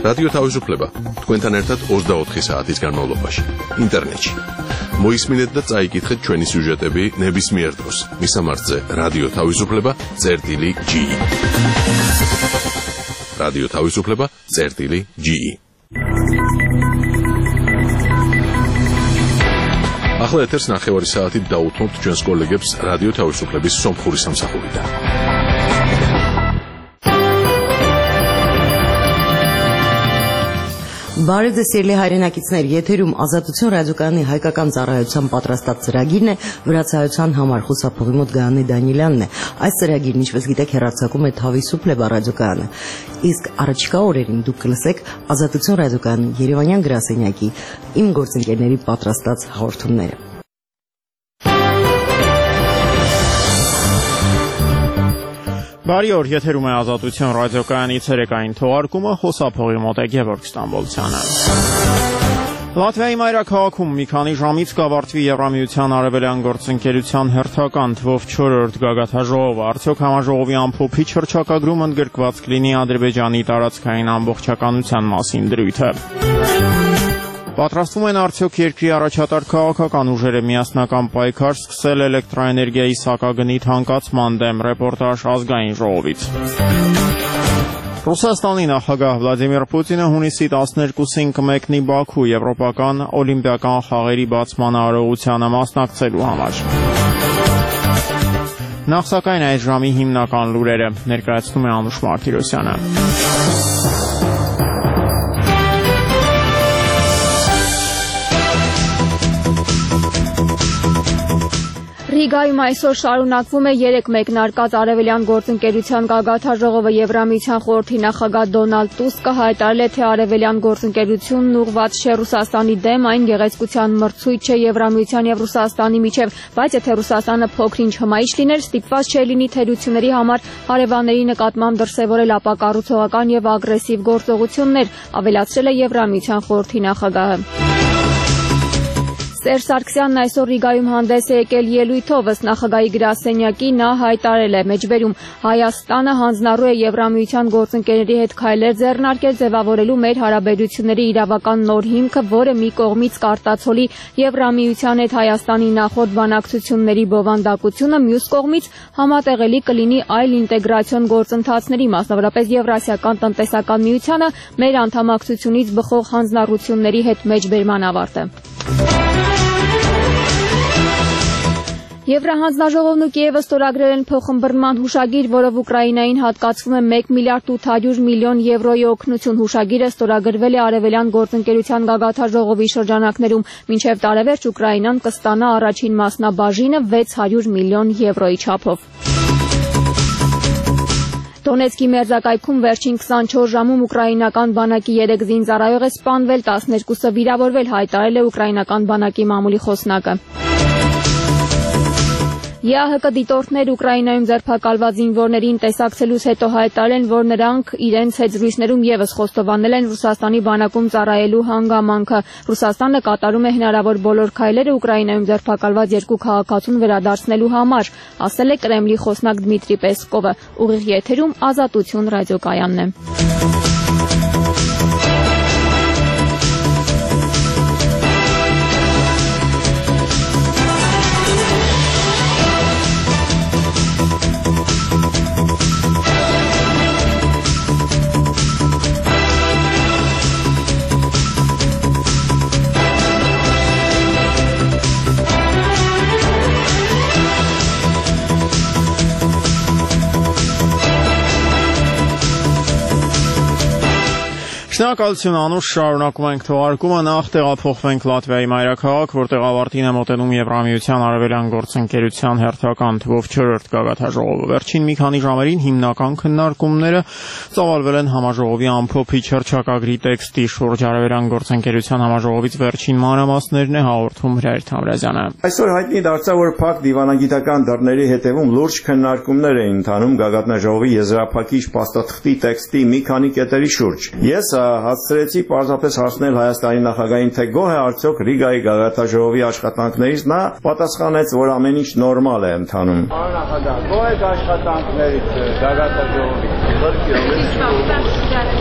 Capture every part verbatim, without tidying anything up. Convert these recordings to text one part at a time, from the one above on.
რადიო თავისუფლება თქვენთან ერთად ოცდაოთხი საათის განმავლობაში ინტერნეტში. მოისმინეთ და წაიკითხეთ ჩვენი სიუჟეტები ნებისმიერ დროს. მისამართზე რადიო თავისუფლება წერტილი ჯი ი. რადიო თავისუფლება წერტილი ჯი ი. ახლა ეთერს ნახევარი საათით დაუთმობთ ჩვენს კოლეგებს რადიო თავისუფლების სომხური სამსახურიდან. Բարև ձեզ սիրելի հայրենակիցներ, եթերում Ազատություն ռադիոկայանի հայկական ծառայության պատրաստած ծրագիրն է, վրացայության համար խուսափողի մոտ Գայանե Դանիելյանն է։ Այս ծրագիրն, ինչպես գիտեք, հեռարձակում է Թավիսուփլեբա ռադիոկայանը։ Իսկ առաջիկա օրերին դուք կլսեք Ազատություն ռադիոկայանի Երևանյան գրասենյակի իմ գործընկերների պատրաստած հաղորդումները։ Բարի օր, եթերում է Ազատություն ռադիոկայանի ցերեկային թողարկումը, խոսափողի մոտ է Գևորգ Ստամբոլցյանը։ Լատվիայի մայրաքաղաքում մի քանի ժամից կավարտվի Եվրամիության արևելյան գործընկերության հերթական թվով չորրորդ գագաթաժողովը, արդյոք համաժողովի ամփոփիչ հռչակագրում ընդգրկված կլինի Ադրբեջանի տարածքային ամբողջականության մասին դրույթը։ Պատրաստվում են արդյոք երկրի առաջատար քաղաքական ուժերը միասնական պայքար սկսել էլեկտրաէներգիայի սակագնի թանկացման դեմ, ռեպորտաժ ազգային ժողովից։ Ռուսաստանի նախագահ Վլադիմիր Պուտինը հունիսի տասներկուսին կմեկնի Բաքու եվրոպական օլիմպիական խաղերի բացման արարողությանը մասնակցելու համար։ Նախ սակայն այս ժամի հիմնական լուրերը ներկայացնում է Անուշ Մարտիրոսյանը։ Ռիգայում այսօր շարունակվում է երեք մեկնարկած արևելյան գործընկերության գագաթաժողովը։ Եվրամիության խորհրդի նախագահ Դոնալդ Տուսկը հայտարարել է, թե արևելյան գործընկերությունն ուղղված չէ Ռուսաստանի դեմ, այն գեղեցկության մրցույթ չէ Եվրամիության եւ Ռուսաստանի միջև, բայց եթե Ռուսաստանը փոքր-ինչ հմայիչ լիներ, ստիպված չէ լինի թերությունների համար հարևանների նկատմամբ դրսևորել ապակառուցողական եւ ագրեսիվ գործողություններ, ավելացրել է Եվրամիության խորհրդի նախագահը։ Սերժ Սարգսյանն այսօր Ռիգայում հանդես է եկել ելույթով, ըստ նախագահի գրասենյակի նա հայտարարել է մեջբերում Հայաստանը հանձնառու է Եվրամիության գործընկերների հետ քայլեր ձեռնարկել ձևավորելու մեր հարաբերությունների իրավական նոր հիմքը, որը մի կողմից կարտացոլի Եվրամիության հետ Հայաստանի նախորդ բանակցությունների բովանդակությունը, մյուս կողմից համատեղելի կլինի այլ ինտեգրացիոն գործընթացների, մասնավորապես Եվրասիական տնտեսական միությանը մեր անդամակցությունից բխող հանձնառությունների հետ մեջբերման ավարտը։ Եվրահանձնաժողովն ու Կիևը ստորագրել են փոխըմբռնման հուշագիր, որով Ուկրաինային հատկացվում է մեկ միլիարդ ութ հարյուր միլիոն եվրոյի օգնություն։ Հուշագիրը ստորագրվել է արևելյան գործընկերության գագաթաժողովի շրջանակներում, մինչև տարեվերջ Ուկրաինան կստանա առաջին մասնաբաժինը վեց հարյուր միլիոն եվրոյի չափով։ Դոնեցկի մերձակայքում վերջին քսանչորս ժամում ուկրաինական բանակի երեք զինծառայող է սպանվել, տասներկուսը վիրավորվել, հայտարարել է ուկրաինական բանակի մամուլի խոսնակը։ ԵԱՀԿ դիտորդներ Ուկրաինայում ձերբակալված զինվորներին տեսակցելուց հետո հայտարարել են, որ նրանք իրենց հետ զրույցներում ևս խոստովանել են Ռուսաստանի բանակում ծառայելու հանգամանքը։ Ռուսաստանը կատարում է հնարավոր բոլոր քայլերը Ուկրաինայում ձերբակալված երկու քաղաքացուն վերադարձնելու համար, ասել է Կրեմլի խոսնակ Դմիտրի Պեսկովը։ Ուղիղ եթերում Ազատություն ռադիոկայանն է։ Շնորհակալություն Անուշ, շարունակում ենք թողարկումը, նախ տեղափոխվենք Լատվիայի մայրաքաղաք, որտեղ ավարտին է մոտենում Եվրամիության արևելյան գործընկերության հերթական թվով չորրորդ գագաթաժողովը։ Վերջին մի քանի ժամերին հիմնական քննարկումները ծավալվել են համաժողովի ամփոփիչ հռչակագրի տեքստի շուրջ։ Արևելյան գործընկերության համաժողովից վերջին մանրամասներն է հաղորդում Հրայր Թամրազյանը։ Այսօր հայտնի դարձավ, որ փակ դիվանագիտական դռների հետևում լուրջ քննարկումներ էին ընթանում գագաթնաժողովի եզրափակիչ փաստաթղթի տեքստի մի քանի կետերի շուրջ։ Ես հասցրեցի պարզապես հասնել Հայաստանի նախագահին, թե գոհ է արդյոք Ռիգայի գագաթնաժողովի աշխատանքներից, նա պատասխանեց, որ ամեն ինչ նորմալ է ընթանում։ Պարոն նախագահ, գոհ եք աշխատանքներից գագաթնաժողովի։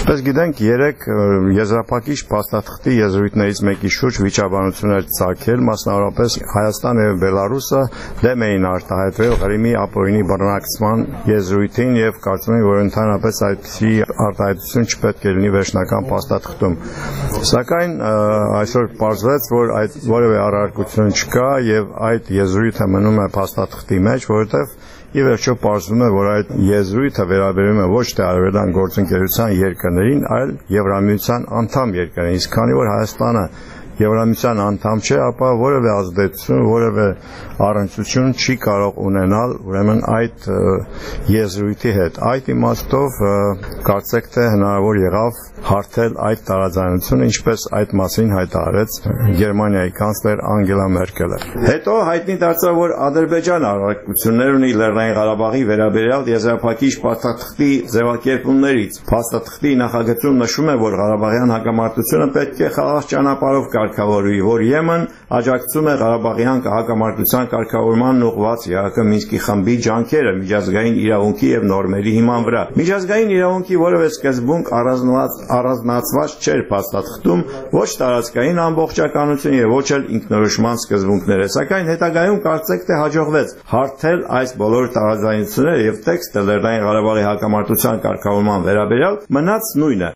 Ինչպես գիտենք, երեք եզրափակիչ փաստաթղթի եզրույթներից մեկի շուրջ վիճաբանություն էր ծագել, մասնավորապես Հայաստանը եւ Բելարուսը դեմ էին արտահայտվել Ղրիմի ապօրինի բռնակցման եզրույթին եւ կարծում եմ, որ ընդհանրապես այդպիսի արտահայտություն չպետք է լինի վերջնական փաստաթղթում։ Սակայն այսօր պարզվեց, որ այդ որևէ առարկություն չկա եւ այդ եզրույթը մնում է փաստաթղթի մեջ, որովհետեւ ի վերջո պարզվում է, որ այդ եզրույթը վերաբերում է ոչ թե Արևելյան գործընկերության երկրներին, այլ Եվրամիության անդամ երկրներին, իսկ քանի որ Հայաստանը Եվրամիության անդամ չէ, ապա որևէ ազդեցություն, որևէ առնչություն չի կարող ունենալ ուրեմն այդ եզրույթի հետ։ Այդ իմաստով կարծեք թե հնարավոր եղավ հարթել այդ տարաձայնությունը, ինչպես այդ մասին հայտարարեց Գերմանիայի կանցլեր Անգելա Մերկելը։ Հետո հայտնի դարձավ, որ Ադրբեջանը առարկություններ ունի Լեռնային Ղարաբաղի վերաբերյալ եզրափակիչ փաստաթղթի ձևակերպումներից։ Փաստաթղթի նախագծում նշում է, որ Ղարաբաղյան հակամարտությունը պետք է խաղաղ ճանապարհով կարգավորվի, որ Եմեն աջակցում է Ղարաբաղյան հակամարտության կարգավորման ուղղված ԵԱՀԿ Մինսկի խմբի ջանքերը միջազգային իրավունքի եւ նորմերի հիման վրա։ Միջազգային իրավունքի որևէ սկզբունք առանձնացված չէր փաստաթղթում, ոչ տարածքային ամբողջականություն եւ ոչ էլ ինքնորոշման սկզբունքները, սակայն հետագայում կարծեք թե հաջողվեց հարթել այս բոլոր տարաձայնությունները եւ տեքստը Լեռնային Ղարաբաղի հակամարտության կարգավորման վերաբերյալ մնաց նույնը։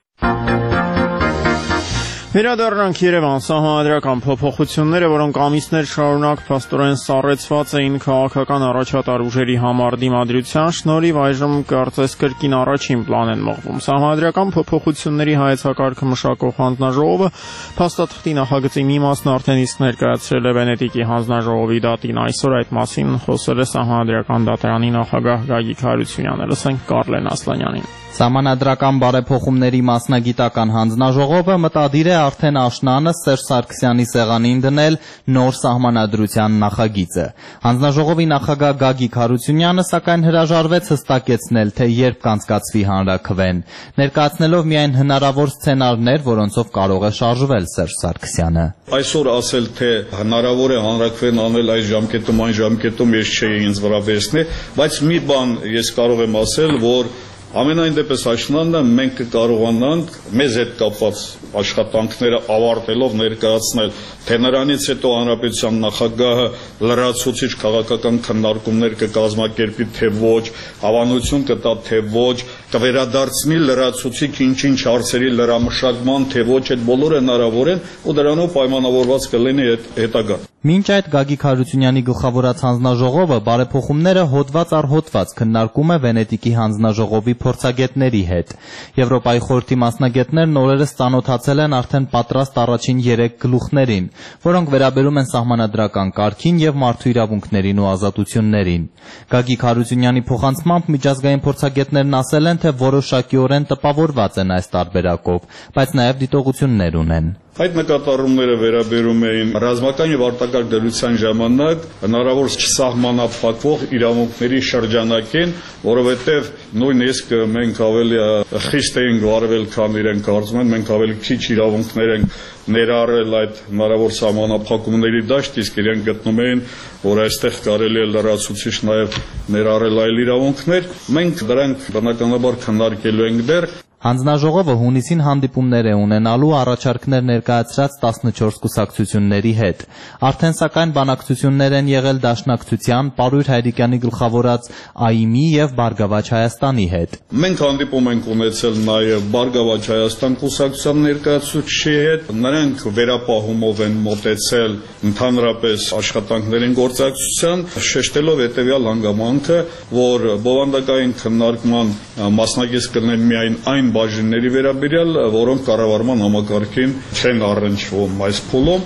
Վերադառնանք Երևան, սահմանադրական փոփոխությունները, որոնք ամիսներ շարունակ փաստորեն սառեցված էին քաղաքական առաջատար ուժերի համար դիմադրության շնորհիվ, այժմ կարծես կրկին առաջին պլան են մղվում։ Սահմանադրական փոփոխությունների հայեցակարգը մշակող հանձնաժողովը փաստաթղթի նախագծի մի մասն արդեն իսկ ներկայացրել է Վենետիկի հանձնաժողովի դատին։ Այսօր այդ մասին խոսել է Սահմանադրական դատարանի նախագահ Գագիկ Հարությունյանը։ Լսենք Կարլեն Ասլանյանին։ Սահմանադրական բարեփոխումների մասնագիտական հանձնաժողովը մտադիր է արդեն աշնանը Սերժ Սարգսյանի սեղանին դնել նոր սահմանադրության նախագիծը։ Հանձնաժողովի նախագահ Գագիկ Հարությունյանը սակայն հրաժարվեց հստակեցնել, թե երբ կանցկացվի հանրաքվեն, ներկայացնելով միայն հնարավոր սցենարներ, որոնցով կարող է շարժվել Սերժ Սարգսյանը։ Այսօր ասել, թե հնարավոր է հանրաքվեն անել այս ժամկետում, այն ժամկետում, ես չէի ինձ վրա վերցնի, բայց մի բան ես կարող եմ ասել, որ ամենայն դեպս աշնանը մենք կկարողանանք մեզ հետ կապված աշխատանքները ավարտելով ներկայացնել, թե նրանից հետո հանրապետության նախագահը լրացուցիչ քաղաքական քննարկումներ կկազմակերպի, թե ոչ, հավանություն կտա, թե ոչ, կվերադարձնի լրացուցիչ ինչ-ինչ հարցերի լրամշակման, թե ոչ, այդ բոլորը հնարավոր են ու դրանով պայմանավորված կլինի հետագան։ Մինչ այդ Գագիկ Հարությունյանի գլխավորած հանձնաժողովը բարեփոխումները հոդված առ հոդված քննարկում է Վենետիկի հանձնաժողովի փորձագետների հետ։ Եվրոպայի խորհրդի մասնագետներն օրերս ծանոթացել են արդեն պատրաստ առաջին երեք գլուխներին, որոնք վերաբերում են սահմանադրական կարգին եւ մարդու իրավունքներին ու ազատություններին։ Գագիկ Հարությունյանի փոխանցմամբ միջազգային փորձագետներն ասել են, թե որոշակիորեն տպավորված են այս տարբերակով, բայց նաեւ դիտողություններ ունեն։ Այդ նկատառումները վերաբերում էին ռազմական եւ արտակարգ դրության ժամանակ հնարավոր չսահմանափակվող իրավունքների շրջանակին, որովհետեւ նույնիսկ մենք ավելի խիստ էինք վարվել, քան իրենք կարծում են, մենք ավելի քիչ իրավունքներ ենք ներառել այդ հնարավոր սահմանափակումների դաշտ, իսկ իրենք գտնում էին, որ այստեղ կարելի է լրացուցիչ նաեւ ներառել այլ իրավունքներ։ Մենք դրանք բնականաբար քննարկելու ենք դեռ։ Հանձնաժողովը հունիսին հանդիպումներ է ունենալու առաջարկներ ներկայացրած տասնչորս կուսակցությունների հետ։ Արդեն սակայն բանակցություններ են եղել Դաշնակցության, Պարույր Հայրիկյանի գլխավորած ԱԻՄ-ի եւ Բարգավաճ Հայաստանի հետ։ Մենք հանդիպում ենք ունեցել նաեւ Բարգավաճ Հայաստան կուսակցության ներկայացուցիչի հետ։ Նրանք վերապահումով են մոտեցել ընդհանրապես աշխատանքներին գործակցության, շեշտելով հետեւյալ հանգամանքը, որ բովանդակային քննարկման մասնակից կլինեն միայն այն բաժինների վերաբերյալ, որոնք կառավարման համակարգին չեն առնչվում այս փուլում։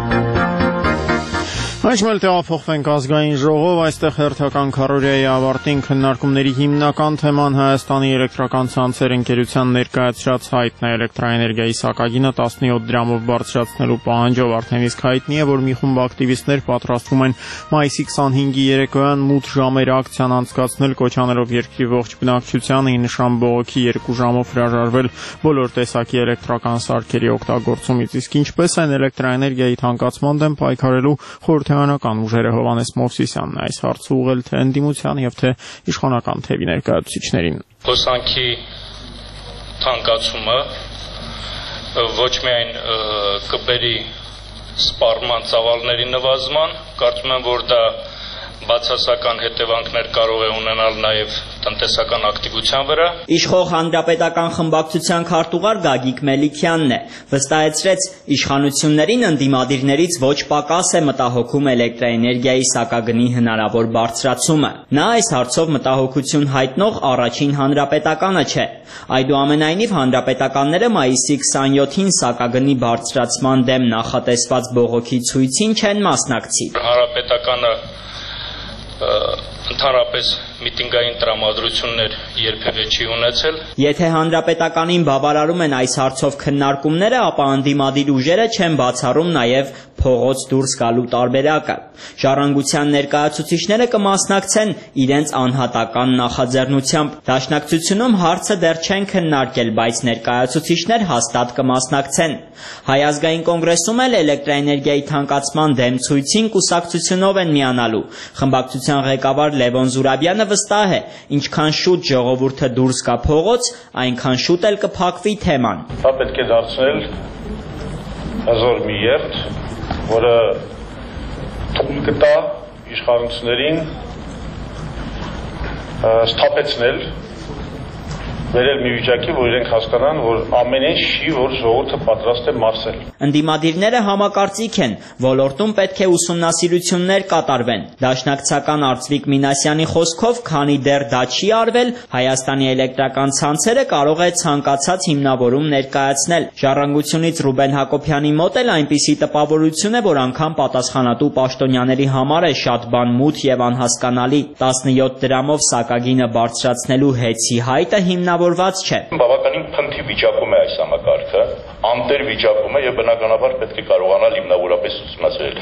Այժմ էլ տեղափոխվենք ազգային ժողով, այստեղ հերթական քառորյայի ավարտին քննարկումների հիմնական թեման Հայաստանի էլեկտրական ցանցեր ընկերության ներկայացրած հայտն է էլեկտրաէներգիայի սակագինը տասնյոթ դրամով բարձրացնելու պահանջով արդեն իսկ հայտնի է, որ մի խումբ ակտիվիստներ պատրաստվում են մայիսի քսանհինգի երեկոյան մութ ժամեր ակցիան անցկացնել, կոչ անելով երկրի ողջ բնակչությանը ի նշան բողոքի երկու ժամով հրաժարվել բոլոր տեսակի էլեկտրական սարքերի օգտագործումից, իսկ ինչպես են էլեկտրաէներգիայի թանկացման դեմ պայքարելու խորհրդարանական ուժերը Հովհաննես Մովսիսյանն այս հարցը ուղղել թե ընդդիմության եւ թե իշխանական թևի ներկայացուցիչներին։ Խոսանքի թանկացումը ոչ միայն կբերի սպառման ծավալների նվազման, կարծում եմ, որ դա բացասական հետևանքներ կարող է ունենալ նաև տնտեսական ակտիվության վրա։ Իշխող հանրապետական խմբակցության քարտուղար Գագիկ Մելիքյանն է, վստահեցրեց իշխանություններին ընդդիմադիրներից ոչ պակաս է մտահոգում էլեկտրաէներգիայի սակագնի հնարավոր բարձրացումը։ Նա այս հարցով մտահոգություն հայտնող առաջին հանրապետականը չէ։ Այդուամենայնիվ հանրապետականները մայիսի քսաներկուին սակագնի բարձրացման դեմ նախատեսված բողոքի ցույցին չեն մասնակցի։ Հանրապետականը ընդհանրապես միտինգային տրամադրություններ երբևէ չի ունեցել։ Եթե հանրապետականին բավարարում են այս հարցով քննարկումները, ապա ընդդիմադիր ուժերը չեն բացառում նաև փողոց դուրս գալու տարբերակը։ Ժառանգության ներկայացուցիչները կմասնակցեն իրենց անհատական նախաձեռնությամբ։ Դաշնակցությունում հարցը դեռ չեն քննարկել, բայց ներկայացուցիչներ հաստատ կմասնակցեն։ Հայ ազգային կոնգրեսում էլ էլեկտրաէներգիայի թանկացման դեմ ցույցին կուսակցությունով են միանալու։ Խմբակցության ղեկավար Լևոն Զուրաբյանը վստահ է, ինչքան շուտ ժողովուրդը դուրս գա փողոց, այնքան շուտ էլ կփակվի թեման։ Դա պետք է դարձնել հզոր մի երթ, որը թույլ կտա իշխանություններին սթափեցնել, վերել մի վիճակի, որ իրենք հասկանան, որ ամեն ինչ չի, որ ժողովուրդը պատրաստ է մարսել։ Ընդդիմադիրները համակարծիք են, ոլորտում պետք է ուսումնասիրություններ կատարվեն։ Դաշնակցական Արծվիկ Մինասյանի խոսքով, քանի դեռ դա չի արվել, Հայաստանի էլեկտրական ցանցերը կարող է ցանկացած հիմնավորում ներկայացնել։ Ժառանգությունից Ռուբեն Հակոբյանի մոտ էլ այնպիսի տպավորություն է, որ անգամ պատասխանատու պաշտոնյաների համար է շատ բան մութ եւ անհասկանալի։ տասնյոթ դրամով սակագինը բարձրացնելու հեծի հայտը հիմնավորված չէ։ Բավականին փնթի վիճակում է այս համակարգը, անտեր վիճակում է եւ բնականաբար պետք է կարողանալ հիմնավորապես ուսումնասիրել։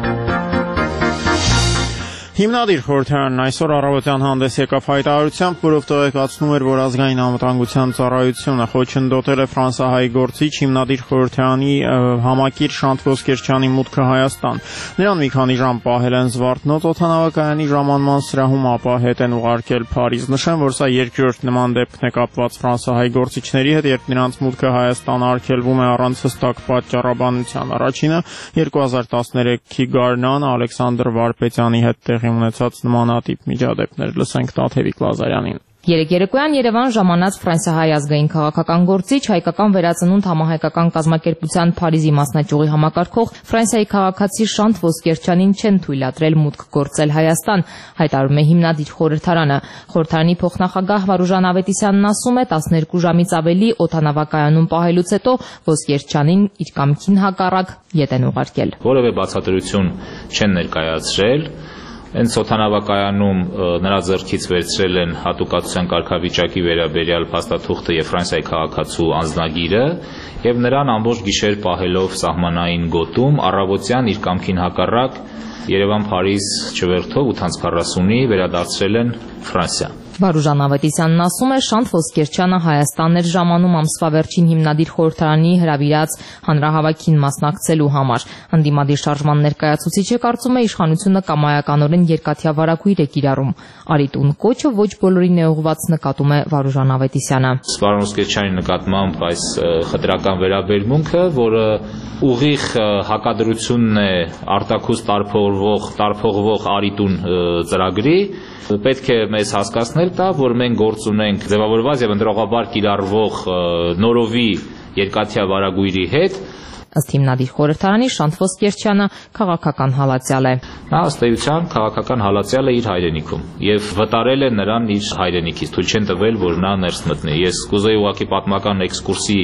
Հիմնադիր խորհրդարանն այսօր առավոտյան հանդես եկավ հայտարարությամբ, որով տեղեկացնում էր, որ ազգային անվտանգության ծառայությունը խոչընդոտել է ֆրանսահայ գործիչ հիմնադիր խորհրդարանի համակիր Շանթ Ոսկերչյանի մուտքը Հայաստան։ Նրան մի քանի ժամ պահել են Զվարթնոց օդանավակայանի ժամանման սրահում, ապա հետ են ուղարկել Փարիզ։ Նշեմ, որ սա երկրորդ նման դեպքն է կապված ֆրանսահայ գործիչների հետ, երբ նրանց մուտքը Հայաստան արգելվում է առանց հստակ պատճառաբանության։ Առաջինը երկու հազար տասներեքի գարնան Ալեքսանդր Վարպետյանի հետ տեղի ունեցած նմանատիպ միջադեպներ։ Լսենք Տաթևիկ Լազարյանին։ Երեկ երեկոյան Երևան ժամանած ֆրանսիահայ ազգային քաղաքական գործիչ, հայկական վերածնունդ համահայկական կազմակերպության Փարիզի մասնաճյուղի համակարգող Ֆրանսիայի քաղաքացի Շանթ Ոսկերչյանին չեն թույլատրել մուտք գործել Հայաստան, հայտարարում է հիմնադիր խորհրդարանը։ Խորհրդարանի փոխնախագահ Վարուժան Ավետիսյանն ասում է, տասներկու ժամից ավելի օդանավակայանում պահելուց հետո Ոսկերչյանին իր կամքին հակառակ ետ են ուղարկել։ Որևէ բացատրություն չեն ներկայացրել։ Հենց օդանավակայանում նրա ձեռքից վերցրել են հատուկացության կարգավիճակի վերաբերյալ փաստաթուղթը եւ Ֆրանսիայի քաղաքացու անձնագիրը եւ նրան ամբողջ գիշեր պահելով սահմանային գոտում առավոտյան իր կամքին հակառակ Երևան-Փարիզ չվերթով ութ քառասունի վերադարձրել են Ֆրանսիա։ Վարուժան Ավետիսյանն ասում է, Շանթ Ոսկերչյանը Հայաստան էր ժամանում ամսվա վերջին հիմնադիր խորհրդարանի հրավիրած հանրահավաքին մասնակցելու համար։ Ընդդիմադիր շարժման ներկայացուցիչը կարծում է, իշխանությունը կամայականորեն երկաթյա վարագույր է կիրառում։ Արիտուն կոչը ոչ բոլորին է ուղղված, նկատում է Վարուժան Ավետիսյանը։ Պարոն Ոսկերչյանի նկատմամբ այս խտրական վերաբերմունքը, որը ուղիղ հակադրությունն է արտաքուստ տարփողվող տարփողվող Արիտուն ծրագրի, պետք է մեզ հասկացնել տա, որ մենք գործ ունենք ձևավորված եւ ընդրողաբար կիրառվող նորովի երկաթյա վարագույրի հետ։ Ըստ հիմնադիր խորհրդարանի Շանթ Ոսկերչյանը քաղաքական հալածյալ է։ Նա ըստ էության քաղաքական հալածյալ է իր հայրենիքում եւ վտարել է նրան իր հայրենիքից, թույլ չեն տվել, որ նա ներս մտնի։ Ես կուզեի ուղղակի պատմական էքսկուրսի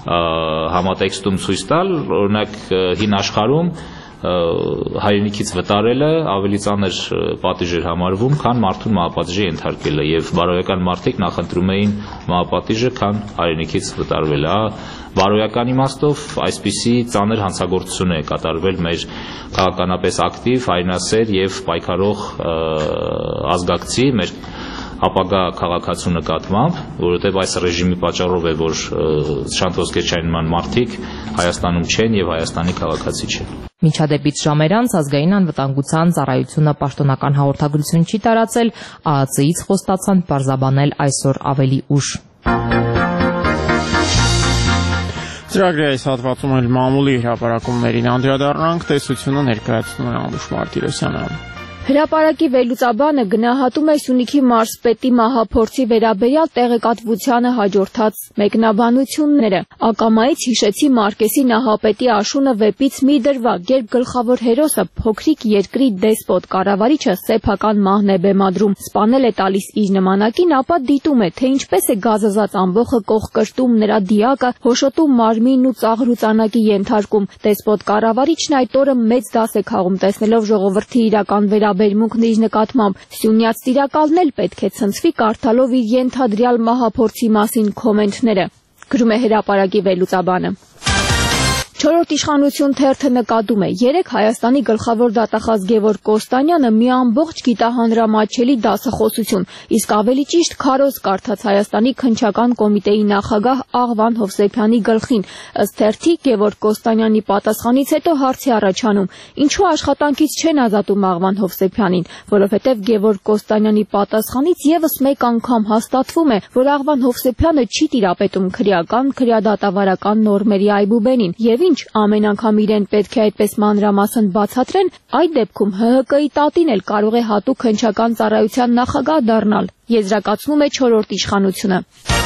համատեքստում ցույց տալ, օրինակ հին աշխարհում հայրենիքից վտարելը ավելի ծանր պատիժ էր համարվում, քան մարդուն մահապատիժի ենթարկելը եւ բարոյական մարդիկ նախընտրում էին մահապատիժը, քան հայրենիքից վտարվելը։ Բարոյական իմաստով այսպիսի ծանր հանցագործություն է կատարվել մեր քաղաքականապես ակտիվ, հայրենասեր եւ պայքարող ազգակցի, մեր ապագա քաղաքացու նկատմամբ, որովհետև այս ռեժիմի պատճառով է, որ Շանթ Ոսկերչյանի նման մարդիկ Հայաստանում չեն եւ Հայաստանի քաղաքացի չեն։ Միջադեպից ժամեր անց ազգային անվտանգության ծառայությունը պաշտոնական հաղորդագրություն չի տարածել, ԱԱԾ-ից խոստացան պարզաբանել այսօր ավելի ուշ։ Ծրագրի այս հատվածում էլ մամուլի հրապարակումներին անդրադառնանք, տեսությունը ներկայացնում է Անուշ Մարտիրոսյանը։ Հրապարակի վերլուծաբանը գնահատում է Սյունիքի մարզպետի մահափորձի վերաբերյալ տեղեկատվությանը հաջորդած մեկնաբանությունները։ Ակամայից հիշեցի Մարկեսի նահապետի աշունը վեպից մի դրվագ, երբ գլխավոր հերոսը փոքրիկ երկրի դեսպոտ կառավարիչը սեփական մահն է բեմադրում, սպանել է տալիս իր նմանակին, ապա դիտում է, թե ինչպես է գազազած ամբոխը կողկրտում նրա դիակը, հոշոտում մարմինն ու ծաղրուծանակի ենթարկում։ Դեսպոտ կառավարիչն այդ օրը մեծ դաս է քաղում, տեսնելով ժողովրդի իրական վերաբերյալ վերաբերմունքն իր նկատմամբ, Սյունյաց տիրակալն էլ պետք է ցնցվի կարդալով իր ենթադրյալ մահափորձի մասին կոմենտները, գրում է հրապարակի վերլուծաբանը։ Չորրորդ իշխանություն թերթը նկատում է, երեկ Հայաստանի գլխավոր դատախազ Գևորգ Կոստանյանը մի ամբողջ գիտահանրամատչելի դասախոսություն, իսկ ավելի ճիշտ քարոզ կարդաց Հայաստանի քննչական կոմիտեի նախագահ Աղվան Հովսեփյանի գլխին։ Ըստ թերթի Գևորգ Կոստանյանի պատասխանից հետո հարց է առաջանում, ինչու աշխատանքից չեն ազատում Աղվան Հովսեփյանին, որովհետև Գևորգ Կոստանյանի պատասխանից եւս մեկ անգամ հաստատվում է, որ Աղվան Հովսեփյանը չի տիրապետում քրեական, քրեադատավարական նորմերի այբուբենին, եւ ինչ ամեն անգամ իրեն պետք է այդպես մանրամասն բացատրեն, այդ դեպքում Հ Հ Կ-ի տատին էլ կարող է հատուկ հնչական ծառայության նախագահ դառնալ, եզրակացնում է չորրորդ իշխանությունը։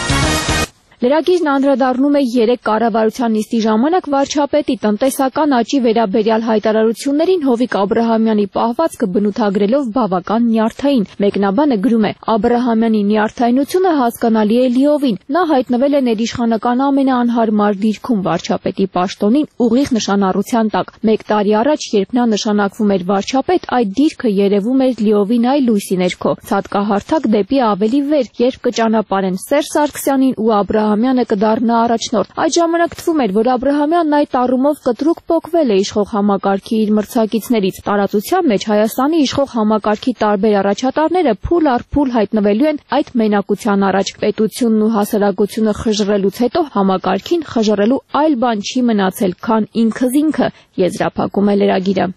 Լրագիրն անդրադառնում է երեք կառավարության նիստի ժամանակ վարչապետի տնտեսական աճի վերաբերյալ հայտարարություններին Հովիկ Աբրահամյանի պահվածքը բնութագրելով բավական նյարդային։ Մեկնաբանը գրում է. Աբրահամյանի նյարդայնությունը հասկանալի է լիովին։ Նա հայտնվել է ներիշխանական ամենաանհարմար դիրքում վարչապետի պաշտոնին ուղիղ նշանառության տակ։ Մեկ տարի առաջ, երբ նա նշանակվում էր վարչապետ, այդ դիրքը երևում էր լիովին այլ լույսի ներքո։ Ցատկահարթակ դեպի ավելի վեր, երբ կճանապարհեն Սերժ Սարգսյանին ու Աբրահամյանին Աբրահամյանը կդառնա առաջնորդ։ Այդ ժամանակ թվում էր, որ Աբրահամյանն այդ առումով կտրուկ փոխվել է իշխող համակարգի իր մրցակիցներից։ Տարածության մեջ Հայաստանի իշխող համակարգի տարբեր առաջատարները փուլ առ փուլ հայտնվելու են այդ մենակության առաջ։ Պետությունն ու հասարակությունը խժռելուց հետո համակարգին խժռելու այլ բան չի մնացել, քան ինքզինքը, եզրափակում է լրագիրը։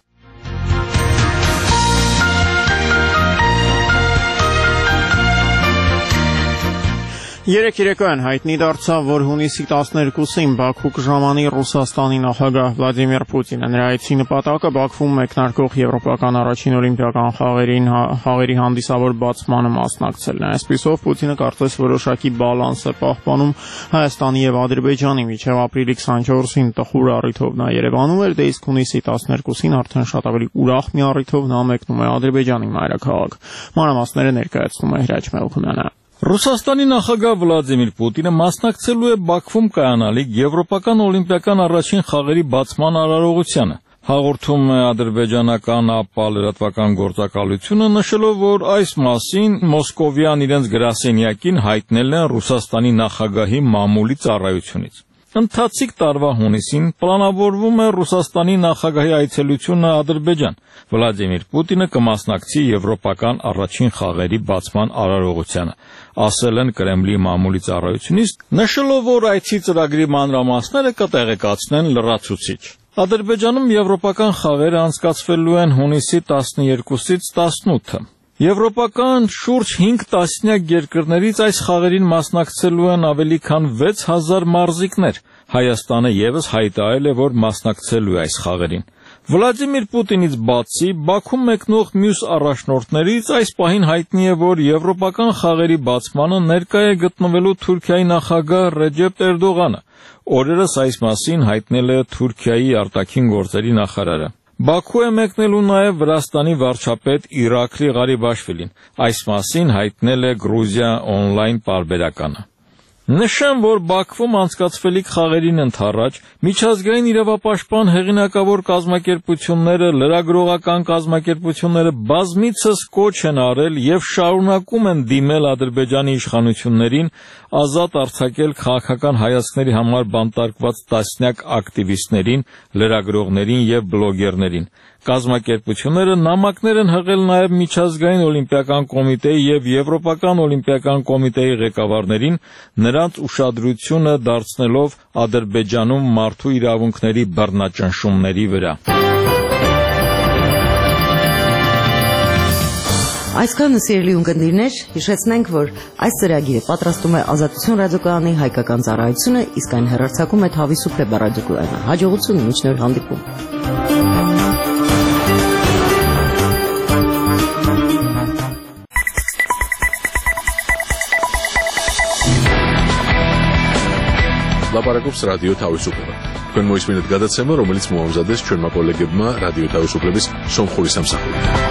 Երեք երեկոյան հայտնի դարձավ, որ հունիսի տասներկուսին Բաքու կժամանի Ռուսաստանի նախագահ Վլադիմիր Պուտինը։ Նրա այցի նպատակը Բաքվում մեկնարկող եվրոպական առաջին օլիմպիական խաղերին խաղերի հանդիսավոր բացմանը մասնակցելն է։ Այսպիսով Պուտինը կարծես որոշակի բալանս է պահպանում Հայաստանի եւ Ադրբեջանի միջև ապրիլի քսանչորսին տխուր առիթով նա Երևանում էր, դե իսկ հունիսի տասներկուսին արդեն շատ ավելի ուրախ մի առիթով նա մեկնում է Ադրբեջանի մայրաքաղաք։ Մանրամասները ներկայացնում է Հրաչ Մելքումյանը։ Ռուսաստանի նախագահ Վլադիմիր Պուտինը մասնակցելու է Բաքվում կայանալիք եվրոպական օլիմպիական առաջին խաղերի բացման արարողությանը։ Հաղորդում է ադրբեջանական ԱՊԱ լրատվական գործակալությունը, նշելով, որ այս մասին Մոսկովյան իրենց գրասենյակին հայտնել են Ռուսաստանի նախագահի մամուլի ծառայությունից։ Ընթացիկ տարվա հունիսին պլանավորվում է Ռուսաստանի նախագահի այցելությունը Ադրբեջան։ Վլադիմիր Պուտինը կմասնակցի եվրոպական առաջին խաղերի բացման արարողությանը, ասել են Կրեմլի մամուլի ծառայությունից, նշելով, որ այցի ծրագրի մանրամասները կտեղեկացնեն լրացուցիչ։ Ադրբեջանում եվրոպական խաղերը անցկացվելու են հունիսի տասներկուսից տասնութը։ Եվրոպական շուրջ հինգ տասնյակ երկրներից այս խաղերին մասնակցելու են ավելի քան վեց հազար մարզիկներ։ Հայաստանը ևս հայտարարել է, որ մասնակցելու է այս խաղերին։ Վլադիմիր Պուտինից բացի Բաքվում մեկնող մյուս առաջնորդներից այս պահին հայտնի է, որ եվրոպական խաղերի բացմանը ներկա է գտնվելու Թուրքիայի նախագահ Ռեջեփ Էրդողանը։ Օրերս այս մասին հայտնել է Թուրքիայի արտաքին գործերի նախարարը։ Բաքու է մեկնելու նաև Վրաստանի վարչապետ Իրաքլի Ղարիբաշվիլին։ Այս մասին հայտնել է Գրուզիա օնլայն պարբերականը։ Նշեմ, որ Բաքվում անցկացվելիք խաղերին ընդառաջ միջազգային իրավապաշտպան հեղինակավոր կազմակերպությունները, լրագրողական կազմակերպությունները բազմիցս կոչ են արել եւ շարունակում են դիմել Ադրբեջանի իշխանություններին ազատ արձակել քաղաքական հայացքների համար բանտարկված տասնյակ ակտիվիստներին, լրագրողներին եւ բլոգերներին։ Կազմակերպությունները նամակներ են հղել նաև Միջազգային օլիմպիական կոմիտեի եւ Եվրոպական օլիմպիական կոմիտեի ղեկավարներին, նրանց ուշադրությունը դարձնելով Ադրբեջանում մարդու իրավունքների բռնաճնշումների վրա։ Այսքանը սիրելի ունկնդիրներ, հիշեցնենք, որ այս ծրագիրը պատրաստում է Ազատություն ռադիոկայանի հայկական ծառայությունը, իսկ այն հեռարձակում է Թավիսուփլե ռադիոկայանը։ Հաջողություն, մինչ նոր հանդիպում։ Լապարակոպս ռադիո Թավիսուփլե։ Կան մոյս մինուտ գադացեմը, რომელიც մոհամզադես չորմա կոլեգեբմա ռադիո Թավիսուփլեբիս սոմխորի սամսախորի։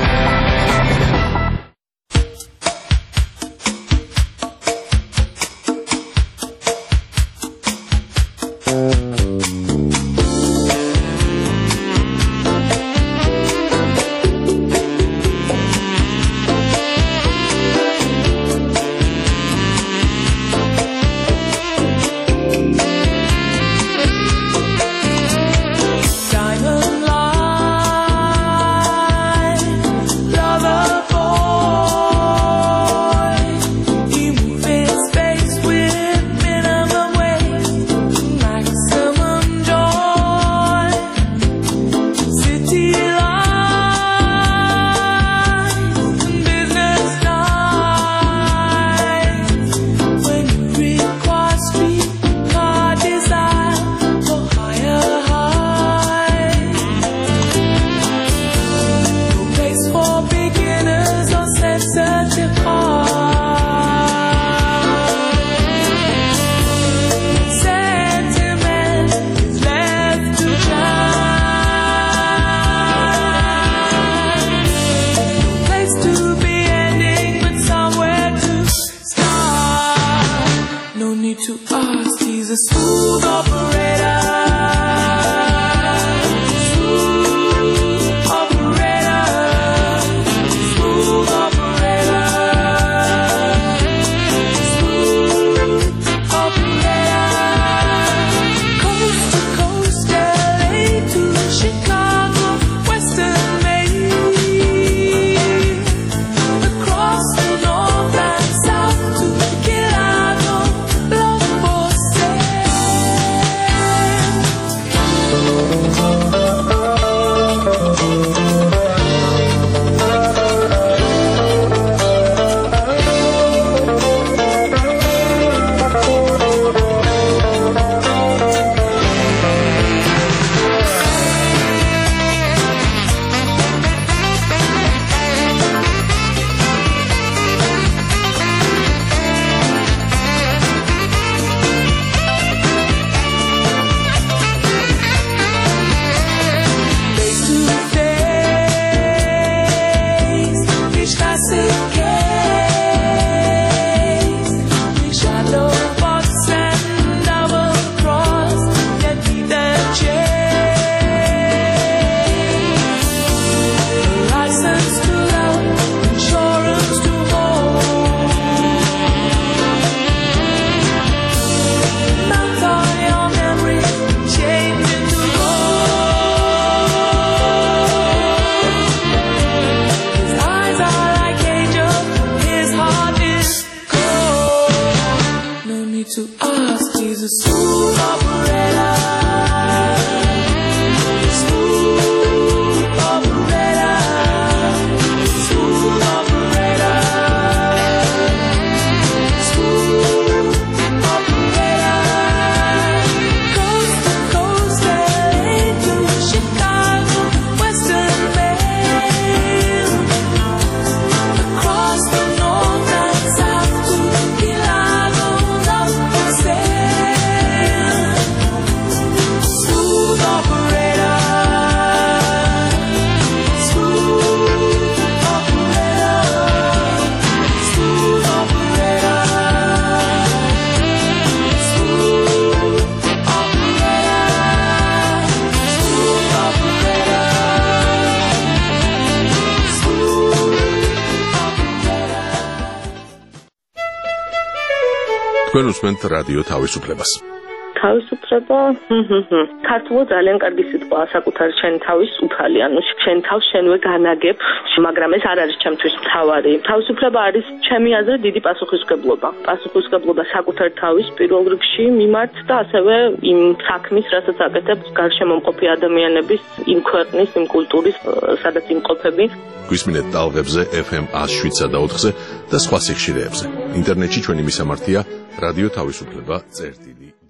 Თქვენ უსმენთ რადიო თავისუფლებას. თავისუფლება, ქართულად ძალიან კარგი სიტყვაა საკუთარი შენი თავის უფალი, ანუ შენ თავს შენვე განაგებ, მაგრამ ეს არ არის ჩემთვის მთავარი. თავისუფლება არის ჩემი აზრით დიდი პასუხისმგებლობა. პასუხისმგებლობა საკუთარი თავის პირველ რიგში მიმართ და ასევე იმ საქმის, რასაც აკეთებს გარშემო მყოფი ადამიანების, იმ ქვეყნის, იმ კულტურის, სადაც იმყოფები. გვისმინეთ ტალღებზე ეფ ემ ას შვიდსა და ოთხზე და სხვა სიხშირეებზე. ინტერნეტში ჩვენი მისამართია რადიო თავისუფლება წერტილი